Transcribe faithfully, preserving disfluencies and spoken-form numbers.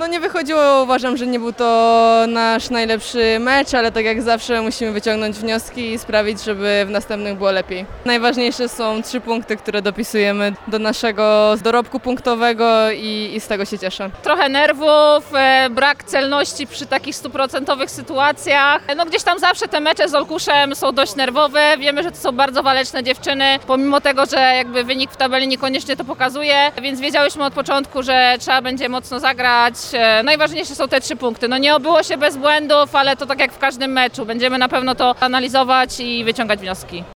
No nie wychodziło, uważam, że nie był to nasz najlepszy mecz, ale tak jak zawsze musimy wyciągnąć wnioski i sprawić, żeby w następnych było lepiej. Najważniejsze są trzy punkty, które dopisujemy do naszego dorobku punktowego i, i z tego się cieszę. Trochę nerwów, e, brak celności przy takich stuprocentowych sytuacjach. No gdzieś tam zawsze te mecze z Olkuszem są dość nerwowe. Wiemy, że to są bardzo waleczne dziewczyny, pomimo tego, że jakby wynik w tabeli niekoniecznie to pokazuje, więc wiedziałyśmy od początku, że trzeba będzie mocno zagrać. E, najważniejsze są te trzy punkty. No nie obyło się bez błędów, ale to tak jak w każdym meczu. Będziemy na pewno to analizować i wyciągać wnioski.